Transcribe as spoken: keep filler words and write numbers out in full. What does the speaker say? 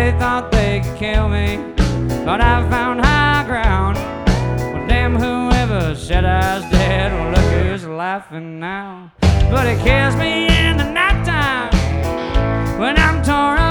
They thought they could kill me, but I found high ground. Well, damn, whoever said I was dead, well, look who's laughing now. But it kills me in the nighttime when I'm torn